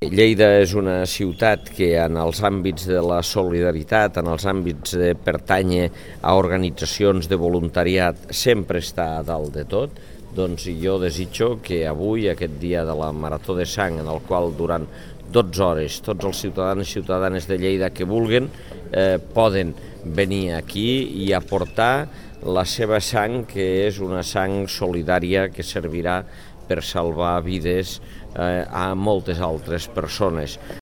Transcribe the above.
Lleida és una ciutat que en els àmbits de la solidaritat, en els àmbits de pertànyer a organitzacions de voluntariat, sempre està a dalt de tot. Doncs jo desitjo que avui, aquest dia de la Marató de Sang, en el qual durant 12 hores tots els ciutadans i ciutadanes de Lleida que vulguen poden venir aquí i aportar la seva sang, que és una sang solidària que servirà per salvar vides a moltes altres persones.